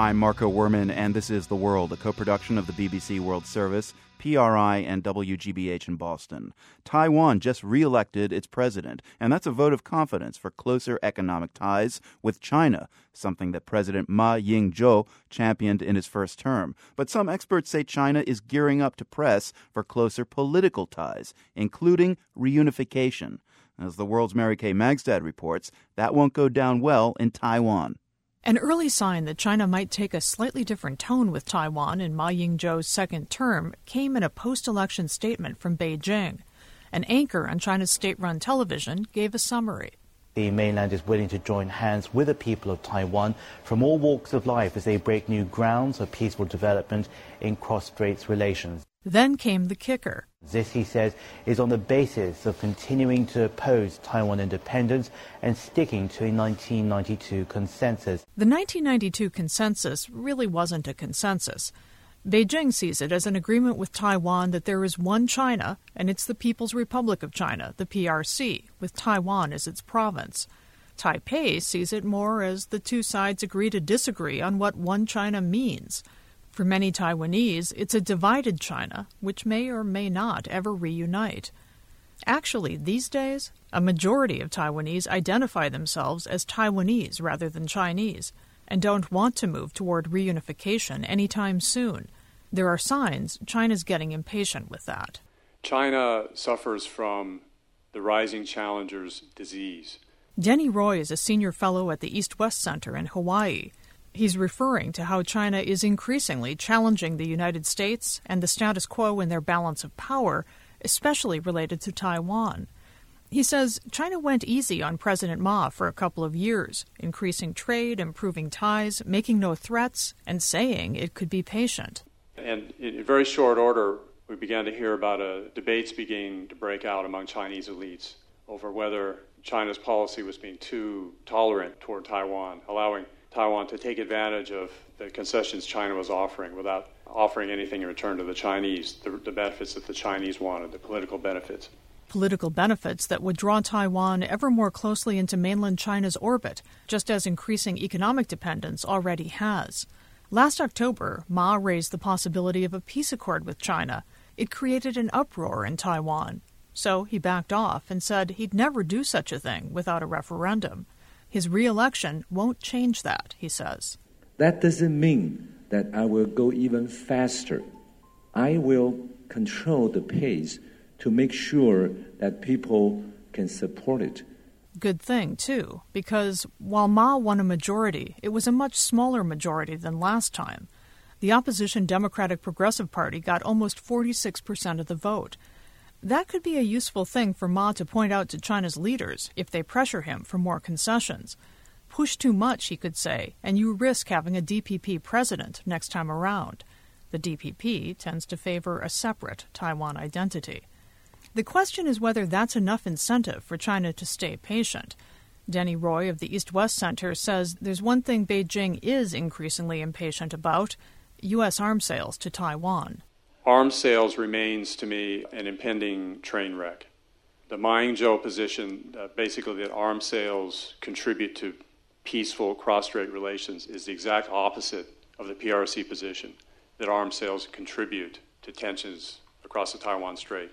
I'm Marco Werman, and this is The World, a co-production of the BBC World Service, PRI, and WGBH in Boston. Taiwan just re-elected its president, and that's a vote of confidence for closer economic ties with China, something that President Ma Ying-jeou championed in his first term. But some experts say China is gearing up to press for closer political ties, including reunification. As The World's Mary Kay Magstad reports, that won't go down well in Taiwan. An early sign that China might take a slightly different tone with Taiwan in Ma Ying-jeou's second term came in a post-election statement from Beijing. An anchor on China's state-run television gave a summary. The mainland is willing to join hands with the people of Taiwan from all walks of life as they break new grounds for peaceful development in cross-straits relations. Then came the kicker. This, he says, is on the basis of continuing to oppose Taiwan independence and sticking to a 1992 consensus. The 1992 consensus really wasn't a consensus. Beijing sees it as an agreement with Taiwan that there is one China, and it's the People's Republic of China, the PRC, with Taiwan as its province. Taipei sees it more as the two sides agree to disagree on what one China means. For many Taiwanese, it's a divided China, which may or may not ever reunite. Actually, these days, a majority of Taiwanese identify themselves as Taiwanese rather than Chinese, and don't want to move toward reunification anytime soon. There are signs China's getting impatient with that. China suffers from the rising challengers' disease. Denny Roy is a senior fellow at the East-West Center in Hawaii. He's referring to how China is increasingly challenging the United States and the status quo in their balance of power, especially related to Taiwan. He says China went easy on President Ma for a couple of years, increasing trade, improving ties, making no threats, and saying it could be patient. And in very short order, we began to hear about debates beginning to break out among Chinese elites over whether China's policy was being too tolerant toward Taiwan, allowing Taiwan to take advantage of the concessions China was offering without offering anything in return to the Chinese, the benefits that the Chinese wanted, the political benefits. Political benefits that would draw Taiwan ever more closely into mainland China's orbit, just as increasing economic dependence already has. Last October, Ma raised the possibility of a peace accord with China. It created an uproar in Taiwan. So he backed off and said he'd never do such a thing without a referendum. His re-election won't change that, he says. That doesn't mean that I will go even faster. I will control the pace to make sure that people can support it. Good thing, too, because while Ma won a majority, it was a much smaller majority than last time. The opposition Democratic Progressive Party got almost 46% of the vote. That could be a useful thing for Ma to point out to China's leaders if they pressure him for more concessions. Push too much, he could say, and you risk having a DPP president next time around. The DPP tends to favor a separate Taiwan identity. The question is whether that's enough incentive for China to stay patient. Denny Roy of the East-West Center says there's one thing Beijing is increasingly impatient about: U.S. arms sales to Taiwan. Arms sales remains, to me, an impending train wreck. The Ma Ying-jeou position, basically that arms sales contribute to peaceful cross-strait relations, is the exact opposite of the PRC position, that arms sales contribute to tensions across the Taiwan Strait.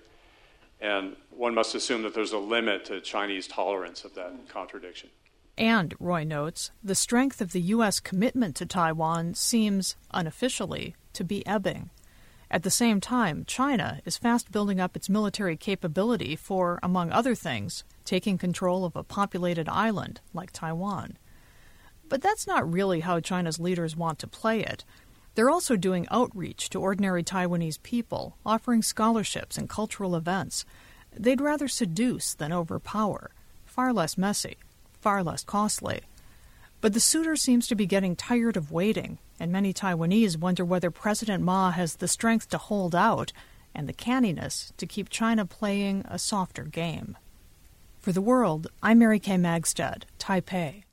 And one must assume that there's a limit to Chinese tolerance of that contradiction. And, Roy notes, the strength of the U.S. commitment to Taiwan seems, unofficially, to be ebbing. At the same time, China is fast building up its military capability for, among other things, taking control of a populated island like Taiwan. But that's not really how China's leaders want to play it. They're also doing outreach to ordinary Taiwanese people, offering scholarships and cultural events. They'd rather seduce than overpower. Far less messy, far less costly. But the suitor seems to be getting tired of waiting, and many Taiwanese wonder whether President Ma has the strength to hold out and the canniness to keep China playing a softer game. For The World, I'm Mary Kay Magstad, Taipei.